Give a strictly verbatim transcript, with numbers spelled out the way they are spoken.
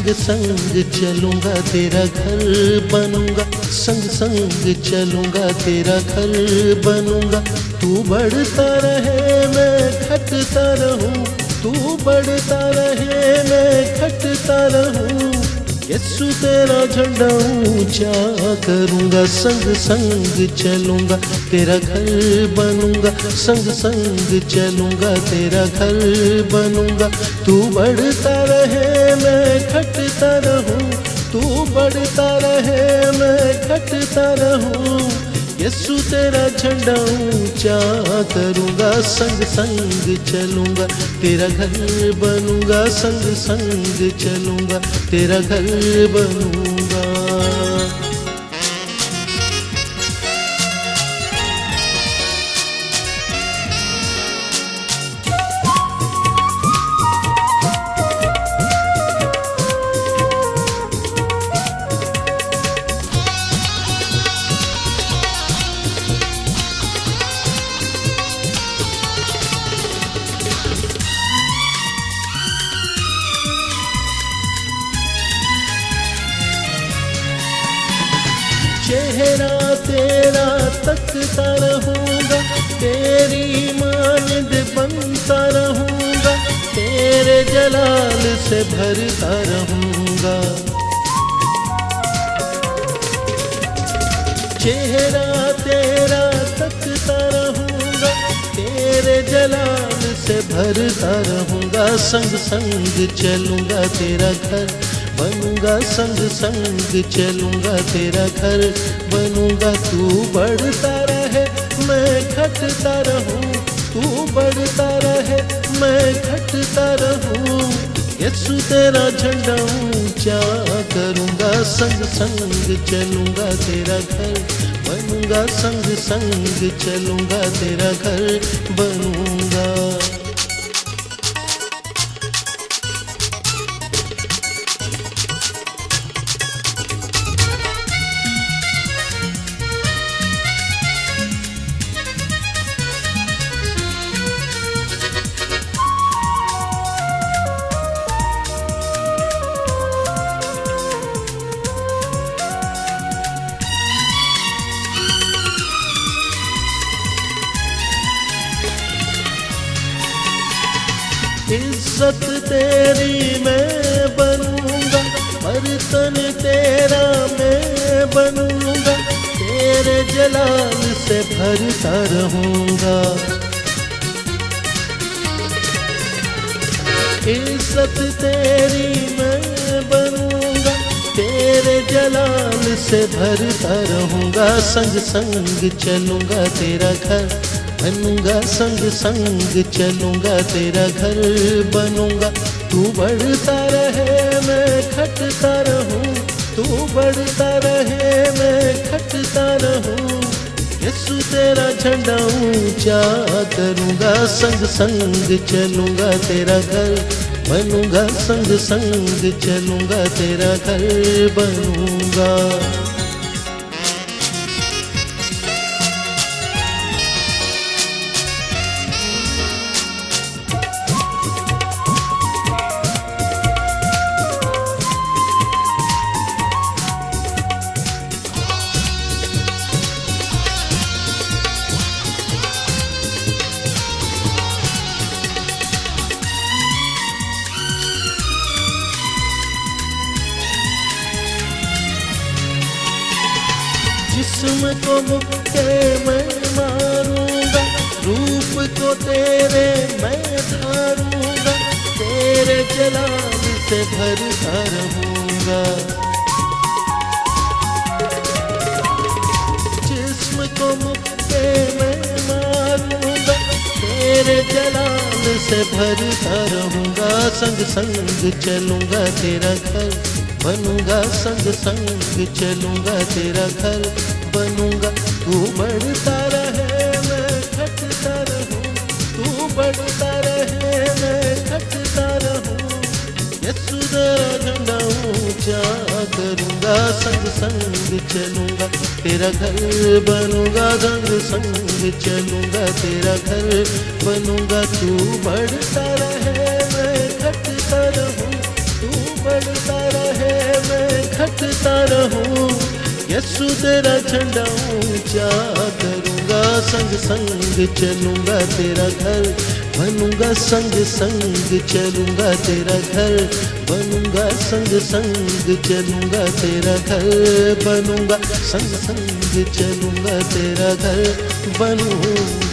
संग संग चलूंगा तेरा घर बनूंगा, संग संग चलूंगा तेरा घर बनूंगा। तू बढ़ता रहे मैं घटता रहूं, तू बढ़ता रहे मैं घटता रहूं। यीशु तेरा झंडा ऊंचा करूंगा, संग संग चलूंगा तेरा घर बनूंगा, संग संग चलूंगा तेरा घर बनूंगा। तू बढ़ता रहे मैं घटता रहूं, तू बढ़ता रहे मैं घटता रहूं। यीशु तेरा झंडा ऊंचा करूंगा, संग संग चलूंगा तेरा घर बनूंगा, संग संग चलूंगा तेरा घर बनूंगा। चेहरा तेरा तकता रहूंगा, तेरी मानद बनता रहूंगा, तेरे जलाल से भरता रहूंगा। चेहरा तेरा तकता रहूंगा, तेरे जलाल से भरता रहूंगा। संग संग चलूंगा तेरा घर बनूंगा, संग संग चलूंगा तेरा घर बनूंगा। तू बढ़ता रहे मैं घटता रहूं, तू बढ़ता रहे मैं घटता रहूं। यीशु तेरा झंडा ऊंचा करूंगा, संग संग चलूंगा तेरा घर बनूंगा, संग संग चलूंगा तेरा घर बनूंगा। इज्जत तेरी मैं बनूंगा, बर्तन तेरा मैं बनूंगा, तेरे जलाल से भरता रहूंगा। इज्जत तेरी मैं बनूंगा, तेरे जलाल से भरता रहूंगा। संग संग चलूंगा तेरा घर बनूंगा, संग संग चलूंगा तेरा घर बनूंगा। तू बढ़ता रहे मैं घटता रहूं, तू बढ़ता रहे मैं घटता रहूं। यीशु तेरा झंडा ऊंचा करूंगा, संग संग चलूंगा तेरा घर बनूंगा, संग संग चलूंगा तेरा घर बनूंगा। जिस्म को मुक्के मैं मारूंगा, रूप को तेरे मैं धारूंगा, तेरे जलाल से भरता रहूंगा। जिस्म को मुक्के मैं मारूंगा, तेरे जलाल से भरता रहूंगा। संग संग चलूंगा तेरा घर बनूंगा, संग संग चलूंगा तेरा घर बनूंगा। तू बढ़ता रहे मैं घटता रहूं, तू बढ़ता रहे मैं घटता रहूं। यीशु तेरा झंडा ऊंचा करूंगा, संग संग चलूंगा तेरा घर बनूंगा, संग संग चलूंगा तेरा घर बनूंगा। तू बढ़ता रहे मैं घटता रहूं, तू बढ़ता रहे यस्सु तेरा झंडा ऊंचा करूँगा, संग संग चलूँगा तेरा घर बनूंगा, संग संग चलूँगा तेरा घर बनूंगा, संग संग चलूँगा तेरा घर बनूंगा, संग संग चलूँगा तेरा घर बनूंगा।